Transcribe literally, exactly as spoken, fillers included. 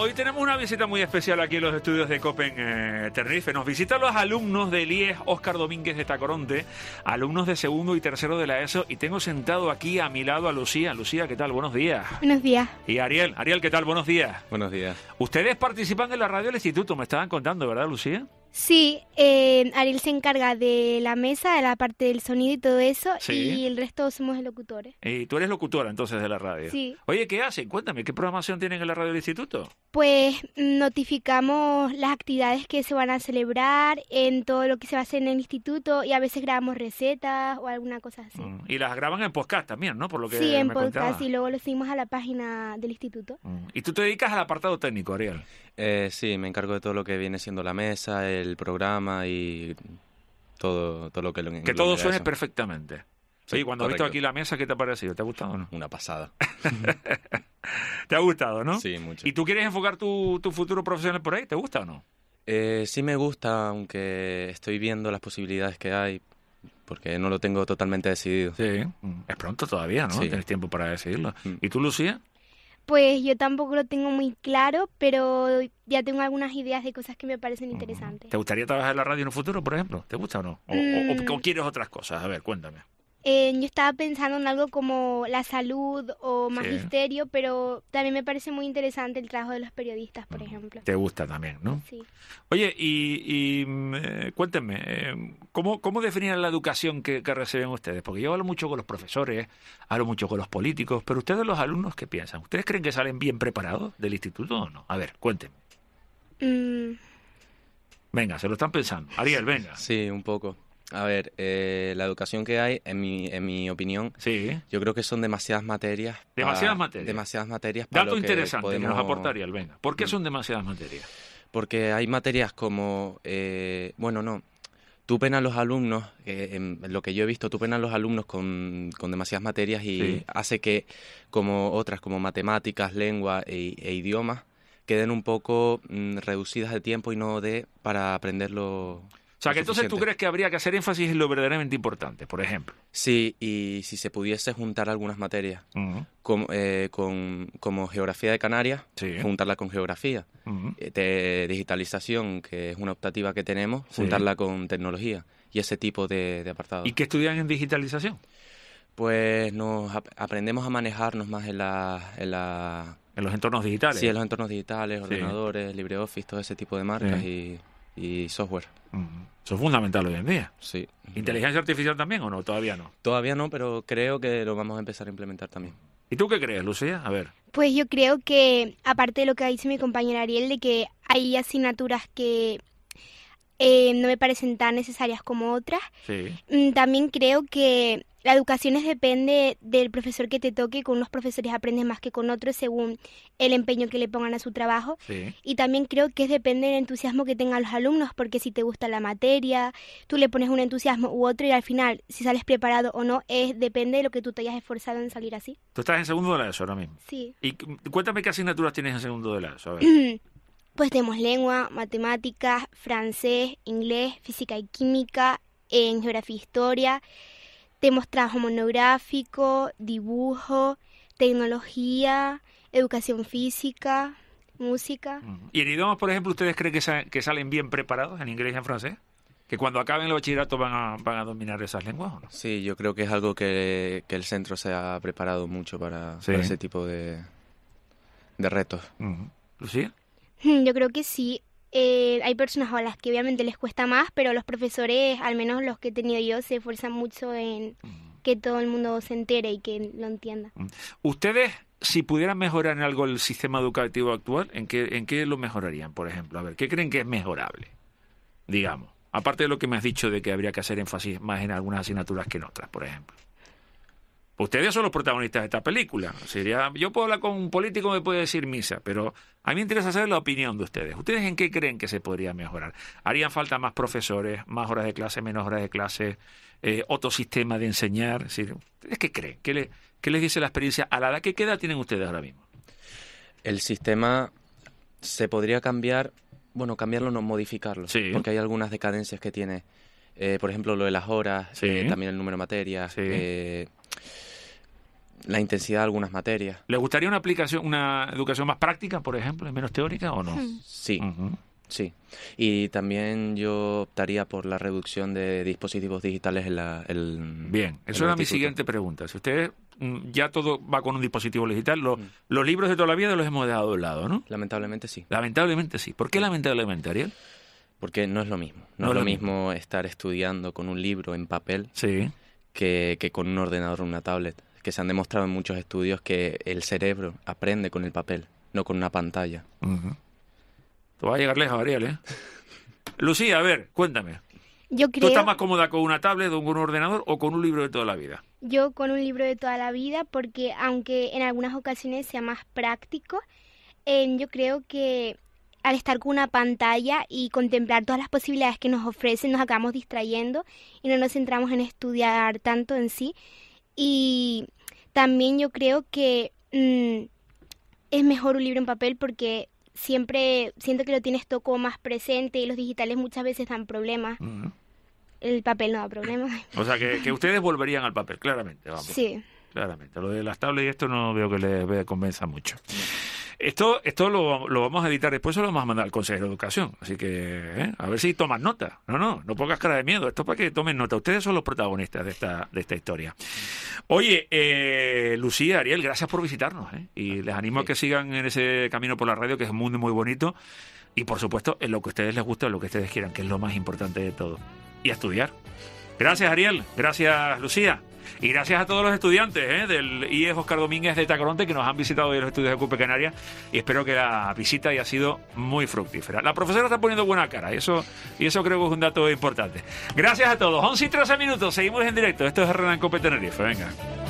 hoy tenemos una visita muy especial aquí en los estudios de Copen eh, Tenerife. Nos visitan los alumnos del I E S Óscar Domínguez de Tacoronte, alumnos de segundo y tercero de la ESO, y tengo sentado aquí a mi lado a Lucía. Lucía, ¿qué tal? Buenos días. Buenos días. Y Ariel. Ariel, ¿qué tal? Buenos días. Buenos días. Ustedes participan de la radio del instituto, me estaban contando, ¿verdad, Lucía? Sí, eh, Ariel se encarga de la mesa, de la parte del sonido y todo eso, Sí. y el resto somos locutores. Y tú eres locutora entonces de la radio. Sí. Oye, ¿qué hacen? Cuéntame, ¿qué programación tienen en la radio del instituto? Pues notificamos las actividades que se van a celebrar en todo lo que se va a hacer en el instituto y a veces grabamos recetas o alguna cosa así. Mm. Y las graban en podcast también, ¿no? Por lo que Sí, en me podcast contabas. y luego lo subimos a la página del instituto. Mm. Y tú te dedicas al apartado técnico, Ariel. Eh, sí, me encargo de todo lo que viene siendo la mesa, el programa y todo, todo lo que lo Que engloba todo suene eso. perfectamente. Sí, Oye, cuando has visto correcto. aquí la mesa, ¿qué te ha parecido? ¿Te ha gustado o no? Una pasada. ¿Te ha gustado, no? Sí, mucho. ¿Y tú quieres enfocar tu, tu futuro profesional por ahí? ¿Te gusta o no? Eh, sí me gusta, aunque estoy viendo las posibilidades que hay, porque no lo tengo totalmente decidido. Sí. Es pronto todavía, ¿no? Sí. Tienes tiempo para decidirlo. Mm. ¿Y tú, Lucía? Pues yo tampoco lo tengo muy claro, pero ya tengo algunas ideas de cosas que me parecen interesantes. ¿Te gustaría trabajar en la radio en un futuro, por ejemplo? ¿Te gusta o no? ¿O, Mm. o- o quieres otras cosas? A ver, cuéntame. Eh, yo estaba pensando en algo como la salud o Sí. magisterio, pero también me parece muy interesante el trabajo de los periodistas, por ejemplo. Te gusta también, ¿no? Sí. Oye, y, y mm, eh, cuéntenme, eh, ¿cómo, ¿cómo definen la educación que, que reciben ustedes? Porque yo hablo mucho con los profesores, hablo mucho con los políticos, pero ustedes los alumnos, ¿qué piensan? ¿Ustedes creen que salen bien preparados del instituto o no? A ver, cuéntenme. Mm, Venga, se lo están pensando. Ariel, venga. Sí, un poco. A ver, eh, la educación que hay, en mi, en mi opinión, Sí. yo creo que son demasiadas materias. pa- Demasiadas materias. Demasiadas materias para Dato lo que interesante que nos podemos- aporta Ariel, venga. ¿Por qué Mm. son demasiadas materias? Porque hay materias como, eh, bueno, no, tú penas a los alumnos, eh, en lo que yo he visto, tú penas a los alumnos con, con demasiadas materias y Sí. hace que como otras, como matemáticas, lengua e, e idiomas, queden un poco mm, reducidas de tiempo y no de para aprenderlo. O sea, que lo entonces tú suficiente. crees que habría que hacer énfasis en lo verdaderamente importante, por ejemplo. Sí, y si se pudiese juntar algunas materias, Ujú, como, eh, con, como geografía de Canarias, Sí. juntarla con geografía. ujú. eh, de digitalización, que es una optativa que tenemos, Sí. juntarla con tecnología y ese tipo de, de apartados. ¿Y qué estudian en digitalización? Pues nos ap- aprendemos a manejarnos más en la, en la En los entornos digitales. sí, en los entornos digitales, Sí. ordenadores, LibreOffice, todo ese tipo de marcas y, y software. Ujú. Eso es fundamental hoy en día. Sí. ¿Inteligencia artificial también o no? Todavía no. Todavía no, pero creo que lo vamos a empezar a implementar también. ¿Y tú qué crees, Lucía? A ver. Pues yo creo que, aparte de lo que dice mi compañera Ariel, de que hay asignaturas que eh, no me parecen tan necesarias como otras, Sí. mm, también creo que la educación es depende del profesor que te toque. Con unos profesores aprendes más que con otros según el empeño que le pongan a su trabajo. Sí. Y también creo que es depende del entusiasmo que tengan los alumnos, porque si te gusta la materia, tú le pones un entusiasmo u otro y al final, si sales preparado o no, es depende de lo que tú te hayas esforzado en salir así. Tú estás en segundo de la ESO ahora mismo. Sí. Y cu- cuéntame qué asignaturas tienes en segundo de la ESO. A ver. Pues tenemos lengua, matemáticas, francés, inglés, física y química, en geografía e historia. Tenemos trabajo monográfico, dibujo, tecnología, educación física, música. Ujú. ¿Y en idiomas, por ejemplo, ustedes creen que, sa- que salen bien preparados en inglés y en francés? ¿Que cuando acaben el bachillerato van a, van a dominar esas lenguas o no? Sí, yo creo que es algo que, que el centro se ha preparado mucho para, Sí. para ese tipo de, de retos. Ujú. ¿Lucía? Yo creo que sí. Eh, hay personas a las que obviamente les cuesta más, pero los profesores, al menos los que he tenido yo, se esfuerzan mucho en que todo el mundo se entere y que lo entienda. Ustedes, si pudieran mejorar en algo el sistema educativo actual, ¿en qué, en qué lo mejorarían, por ejemplo? A ver, ¿qué creen que es mejorable? Digamos, aparte de lo que me has dicho de que habría que hacer énfasis más en algunas asignaturas que en otras, por ejemplo. Ustedes son los protagonistas de esta película. Sería, yo puedo hablar con un político, me puede decir misa, pero a mí me interesa saber la opinión de ustedes. ¿Ustedes en qué creen que se podría mejorar? ¿Harían falta más profesores, más horas de clase, menos horas de clase, eh, otro sistema de enseñar? Es decir, ¿ustedes qué creen? ¿Qué, le, ¿Qué les dice la experiencia? ¿A la edad qué edad tienen ustedes ahora mismo? El sistema se podría cambiar, bueno, cambiarlo no, modificarlo, Sí. porque hay algunas decadencias que tiene. Eh, por ejemplo, lo de las horas, Sí. eh, también el número de materias. Sí. eh, La intensidad de algunas materias. ¿Le gustaría una aplicación, una educación más práctica, por ejemplo, y menos teórica o no? Sí. Uh-huh. Sí, y también yo optaría por la reducción de dispositivos digitales en la... El, Bien, eso era mi siguiente pregunta. Si usted mm, ya todo va con un dispositivo digital, lo, mm. los libros de toda la vida los hemos dejado de lado, ¿no? Lamentablemente sí. Lamentablemente sí. ¿Por qué lamentablemente, Ariel? Porque no es lo mismo. No, no es lo mismo, mismo estar estudiando con un libro en papel sí. que, que con un ordenador o una tablet. Que se han demostrado en muchos estudios que el cerebro aprende con el papel, no con una pantalla. Uh-huh. Te va a llegar lejos, Ariel, ¿eh? Lucía, a ver, cuéntame. Yo creo... ¿Tú estás más cómoda con una tablet o con un ordenador o con un libro de toda la vida? Yo con un libro de toda la vida, porque aunque en algunas ocasiones sea más práctico, eh, yo creo que al estar con una pantalla y contemplar todas las posibilidades que nos ofrecen, nos acabamos distrayendo y no nos centramos en estudiar tanto en sí. Y también yo creo que mmm, es mejor un libro en papel porque... siempre siento que lo tienes todo como más presente y los digitales muchas veces dan problemas. Uh-huh. El papel no da problemas. O sea, que, que ustedes volverían al papel, claramente. Vamos. Sí. Claramente. Lo de las tablets y esto no veo que les convenza mucho. Esto esto lo, lo vamos a editar después, lo vamos a mandar al Consejo de Educación. Así que, ¿eh? A ver si toman nota. No, no, no pongas cara de miedo. Esto es para que tomen nota. Ustedes son los protagonistas de esta de esta historia. Oye, eh, Lucía, Ariel, gracias por visitarnos. ¿eh? Y les animo sí. a que sigan en ese camino por la radio, que es un mundo muy bonito. Y, por supuesto, en lo que a ustedes les gusta, en lo que ustedes quieran, que es lo más importante de todo. Y a estudiar. Gracias, Ariel. Gracias, Lucía. Y gracias a todos los estudiantes ¿eh? del I E S Óscar Domínguez de Tacoronte que nos han visitado hoy en los estudios de CUPE Canarias y espero que la visita haya sido muy fructífera. La profesora está poniendo buena cara y eso, y eso creo que es un dato importante. Gracias a todos. once y trece minutos, seguimos en directo. Esto es Herrera en CUPE Tenerife. Venga.